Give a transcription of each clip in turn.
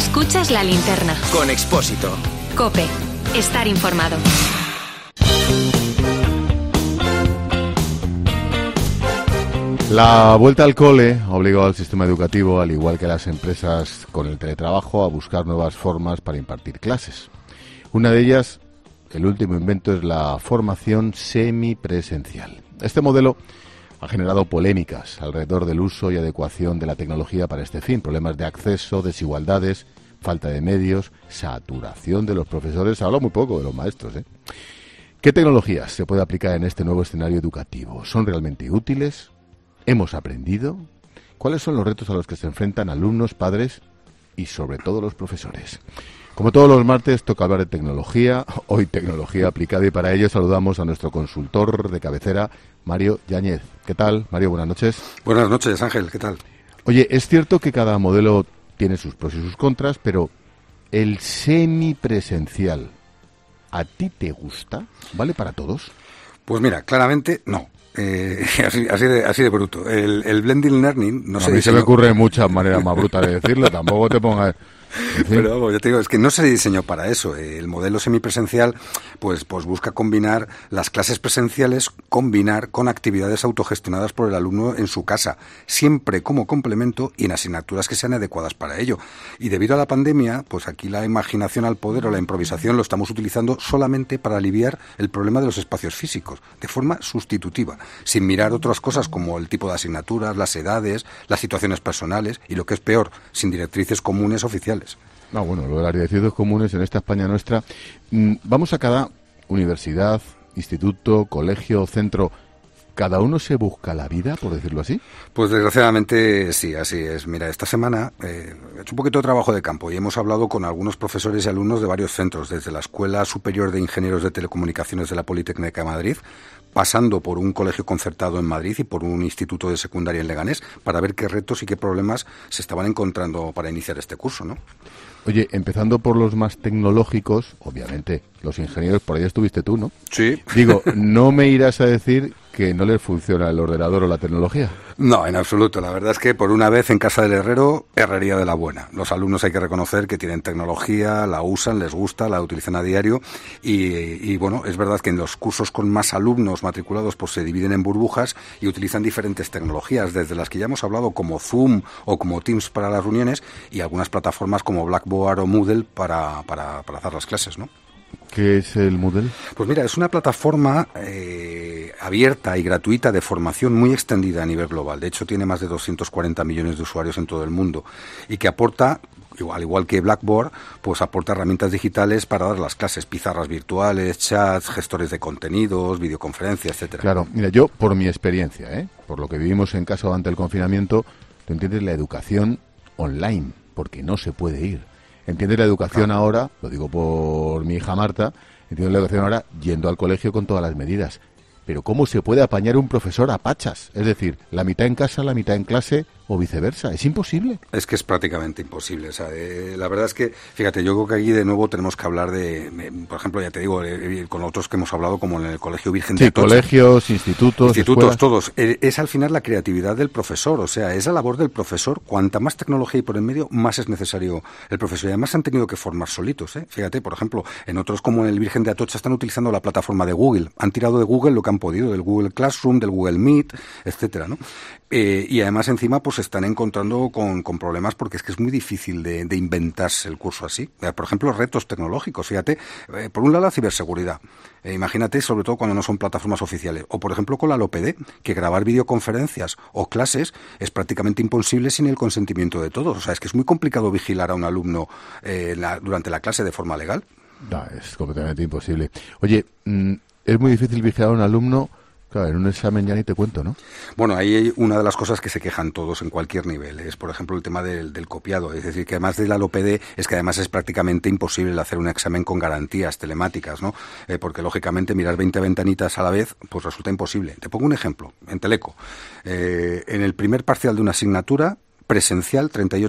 Escuchas La Linterna. Con Expósito. COPE. Estar informado. La vuelta al cole ha obligado al sistema educativo, al igual que a las empresas con el teletrabajo, a buscar nuevas formas para impartir clases. Una de ellas, el último invento, es la formación semipresencial. Este modelo ha generado polémicas alrededor del uso y adecuación de la tecnología para este fin, problemas de acceso, desigualdades, falta de medios, saturación de los profesores. Se habla muy poco de los maestros, ¿eh? ¿Qué tecnologías se puede aplicar en este nuevo escenario educativo? ¿Son realmente útiles? ¿Hemos aprendido? ¿Cuáles son los retos a los que se enfrentan alumnos, padres y sobre todo los profesores? Como todos los martes toca hablar de tecnología, hoy tecnología aplicada, y para ello saludamos a nuestro consultor de cabecera, Mario Yáñez. ¿Qué tal, Mario? Buenas noches. Buenas noches, Ángel. ¿Qué tal? Oye, es cierto que cada modelo tiene sus pros y sus contras, pero el semipresencial, ¿a ti te gusta? ¿Vale para todos? Pues mira, claramente no. Así de bruto. El blended learning no sé. A mí se me ocurre muchas maneras más brutas de decirlo. Tampoco te pongas. En fin. Pero vamos, yo te digo, es que no se diseñó para eso. El modelo semipresencial pues busca combinar las clases presenciales, combinar con actividades autogestionadas por el alumno en su casa, siempre como complemento y en asignaturas que sean adecuadas para ello. Y debido a la pandemia, pues aquí la imaginación al poder o la improvisación lo estamos utilizando solamente para aliviar el problema de los espacios físicos, de forma sustitutiva, sin mirar otras cosas como el tipo de asignaturas, las edades, las situaciones personales y, lo que es peor, sin directrices comunes oficiales. No, bueno, lo de las directrices comunes en esta España nuestra. Vamos a cada universidad, instituto, colegio, centro. ¿Cada uno se busca la vida, por decirlo así? Pues desgraciadamente sí, así es. Mira, esta semana he hecho un poquito de trabajo de campo y hemos hablado con algunos profesores y alumnos de varios centros, desde la Escuela Superior de Ingenieros de Telecomunicaciones de la Politécnica de Madrid, pasando por un colegio concertado en Madrid y por un instituto de secundaria en Leganés, para ver qué retos y qué problemas se estaban encontrando para iniciar este curso, ¿no? Oye, empezando por los más tecnológicos, obviamente, los ingenieros, por ahí estuviste tú, ¿no? Sí. Digo, no me irás a decir que no les funciona el ordenador o la tecnología. No, en absoluto. La verdad es que por una vez en casa del herrero, herrería de la buena. Los alumnos hay que reconocer que tienen tecnología, la usan, les gusta, la utilizan a diario y bueno, es verdad que en los cursos con más alumnos matriculados pues se dividen en burbujas y utilizan diferentes tecnologías, desde las que ya hemos hablado como Zoom o como Teams para las reuniones y algunas plataformas como Blackboard o Moodle para hacer las clases, ¿no? ¿Qué es el Moodle? Pues mira, es una plataforma abierta y gratuita de formación muy extendida a nivel global. De hecho, tiene más de 240 millones de usuarios en todo el mundo y que aporta, al igual que Blackboard, pues aporta herramientas digitales para dar las clases, pizarras virtuales, chats, gestores de contenidos, videoconferencias, etcétera. Claro, mira, yo por mi experiencia, por lo que vivimos en casa durante el confinamiento, tú entiendes la educación online, porque no se puede ir. Entiendes la educación ahora, lo digo por mi hija Marta, entiendes la educación ahora yendo al colegio con todas las medidas. Pero ¿cómo se puede apañar un profesor a pachas? Es decir, la mitad en casa, la mitad en clase o viceversa. Es imposible. Es que es prácticamente imposible. O sea, la verdad es que, fíjate, yo creo que aquí de nuevo tenemos que hablar por ejemplo, ya te digo, con otros que hemos hablado, como en el Colegio Virgen de Atocha. Colegios, institutos, escuelas. Todos. Es al final la creatividad del profesor. O sea, es la labor del profesor. Cuanta más tecnología hay por en medio, más es necesario el profesor. Y además se han tenido que formar solitos. Fíjate, por ejemplo, en otros como en el Virgen de Atocha están utilizando la plataforma de Google. Han tirado de Google lo que han podido, del Google Classroom, del Google Meet, etcétera, ¿no? Y además encima pues se están encontrando con problemas porque es que es muy difícil de inventarse el curso así. Por ejemplo, retos tecnológicos, fíjate, por un lado la ciberseguridad. Imagínate, sobre todo cuando no son plataformas oficiales. O por ejemplo con la LOPD, que grabar videoconferencias o clases es prácticamente imposible sin el consentimiento de todos. O sea, es que es muy complicado vigilar a un alumno durante la clase de forma legal. No, es completamente imposible. Oye, es muy difícil vigilar a un alumno. Claro, en un examen ya ni te cuento, ¿no? Bueno, ahí hay una de las cosas que se quejan todos en cualquier nivel. Es, por ejemplo, el tema del copiado. Es decir, que además de la LOPD, es que además es prácticamente imposible hacer un examen con garantías telemáticas, ¿no? Porque, lógicamente, mirar 20 ventanitas a la vez, pues resulta imposible. Te pongo un ejemplo. En Teleco, en el primer parcial de una asignatura presencial,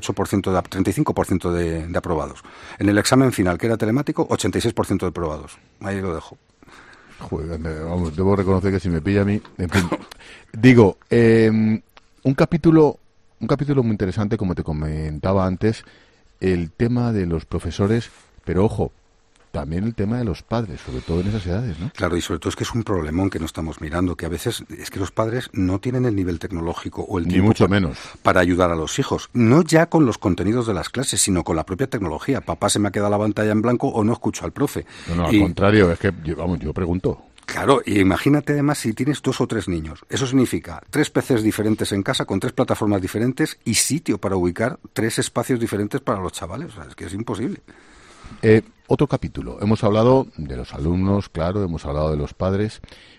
35% de aprobados. En el examen final, que era telemático, 86% de aprobados. Ahí lo dejo. Joder, vamos, debo reconocer que si me pilla a mí... En fin, digo, un capítulo muy interesante, como te comentaba antes, el tema de los profesores, pero ojo, también el tema de los padres, sobre todo en esas edades, ¿no? Claro, y sobre todo es que es un problemón que no estamos mirando, que a veces es que los padres no tienen el nivel tecnológico o el tiempo Ni mucho menos para ayudar a los hijos. No ya con los contenidos de las clases, sino con la propia tecnología. Papá, se me ha quedado la pantalla en blanco o no escucho al profe. No, al contrario, es que, yo pregunto. Claro, y imagínate además si tienes 2 o 3 niños. Eso significa 3 PCs diferentes en casa con 3 plataformas diferentes y sitio para ubicar 3 espacios diferentes para los chavales. O sea, es que es imposible. Otro capítulo. Hemos hablado de los alumnos, claro, hemos hablado de los padres.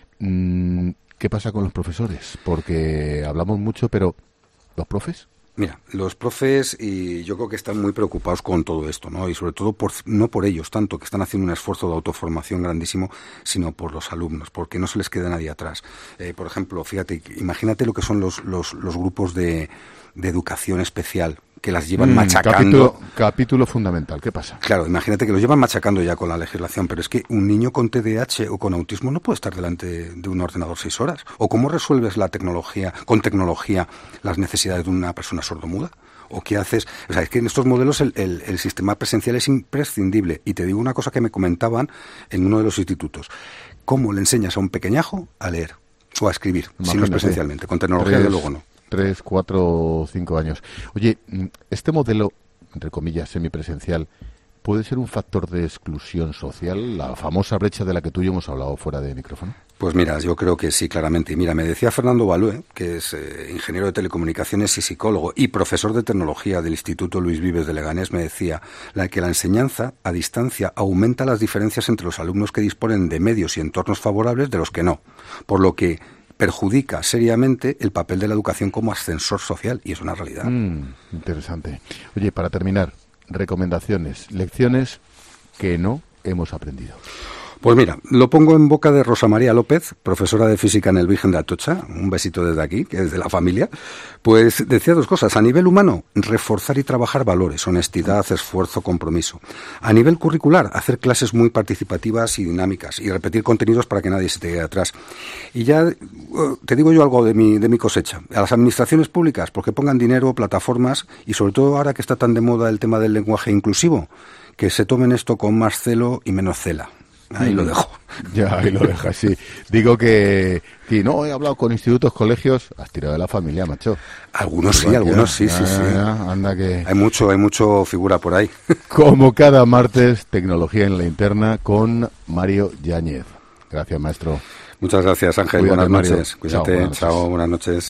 ¿Qué pasa con los profesores? Porque hablamos mucho, pero ¿los profes? Mira, los profes, y yo creo que están muy preocupados con todo esto, ¿no? Y sobre todo no por ellos tanto, que están haciendo un esfuerzo de autoformación grandísimo, sino por los alumnos, porque no se les queda nadie atrás. Por ejemplo, fíjate, imagínate lo que son los grupos de educación especial, que las llevan machacando. Capítulo fundamental, ¿qué pasa? Claro, imagínate que los llevan machacando ya con la legislación, pero es que un niño con TDAH o con autismo no puede estar delante de un ordenador 6 horas. ¿O cómo resuelves con tecnología las necesidades de una persona sordomuda? ¿O qué haces? O sea, es que en estos modelos el sistema presencial es imprescindible. Y te digo una cosa que me comentaban en uno de los institutos. ¿Cómo le enseñas a un pequeñajo a leer o a escribir? Imagínate, si no es presencialmente, con tecnología de luego no. 3, 4, 5 años. Oye, este modelo, entre comillas, semipresencial, ¿puede ser un factor de exclusión social? La famosa brecha de la que tú y yo hemos hablado fuera de micrófono. Pues mira, yo creo que sí, claramente. Y mira, me decía Fernando Balúe, que es ingeniero de telecomunicaciones y psicólogo y profesor de tecnología del Instituto Luis Vives de Leganés, me decía que la enseñanza a distancia aumenta las diferencias entre los alumnos que disponen de medios y entornos favorables de los que no. Por lo que perjudica seriamente el papel de la educación como ascensor social, y es una realidad. Interesante. Oye, para terminar, recomendaciones, lecciones que no hemos aprendido. Pues mira, lo pongo en boca de Rosa María López, profesora de física en el Virgen de Atocha, un besito desde aquí, que es de la familia. Pues decía 2 cosas. A nivel humano, reforzar y trabajar valores, honestidad, esfuerzo, compromiso. A nivel curricular, hacer clases muy participativas y dinámicas y repetir contenidos para que nadie se te quede atrás. Y ya te digo yo algo de mi cosecha. A las administraciones públicas, porque pongan dinero, plataformas y sobre todo ahora que está tan de moda el tema del lenguaje inclusivo, que se tomen esto con más celo y menos cela. Ahí lo dejo. Ya, ahí lo dejas, sí. Digo que no he hablado con institutos, colegios. Has tirado de la familia, macho. Algunos sí, algunos sí. Anda que... Hay mucho figura por ahí. Como cada martes, Tecnología en la Interna con Mario Yáñez. Gracias, maestro. Muchas gracias, Ángel. Cuídate, buenas noches. Mario. Cuídate. Chao, buenas noches.